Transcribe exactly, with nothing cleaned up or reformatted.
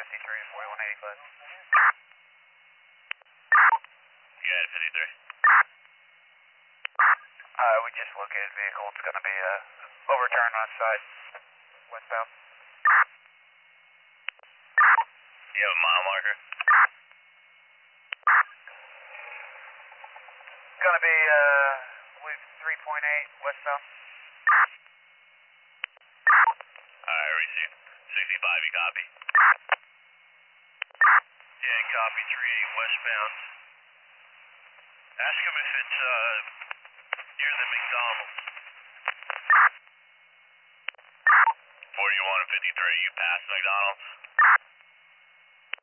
fifty-three, forty-one eighty-five. You got it, fifty-three. Uh, we just located vehicle. It's going to be uh, overturned on its side, westbound. You have a mile marker? It's going to be, uh, I believe, three point eight westbound. Alright, receive. sixty-five, you copy? Yeah, copy, three eight westbound. Ask him if it's, uh, near the McDonald's. forty-one and fifty-three, you passed McDonald's?